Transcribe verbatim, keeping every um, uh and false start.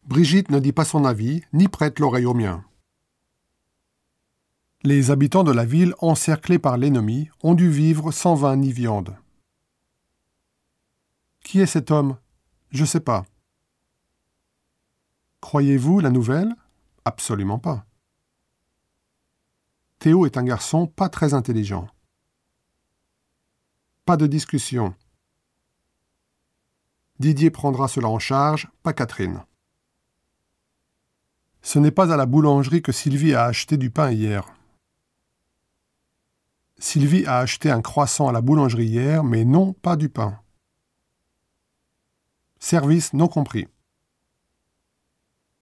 Brigitte ne dit pas son avis, ni prête l'oreille au mien. Les habitants de la ville, encerclés par l'ennemi, ont dû vivre sans vin ni viande. Qui est cet homme ? Je sais pas. Croyez-vous la nouvelle ? Absolument pas. Théo est un garçon pas très intelligent. Pas de discussion. Didier prendra cela en charge, pas Catherine. Ce n'est pas à la boulangerie que Sylvie a acheté du pain hier. Sylvie a acheté un croissant à la boulangerie hier, mais non pas du pain. Service non compris.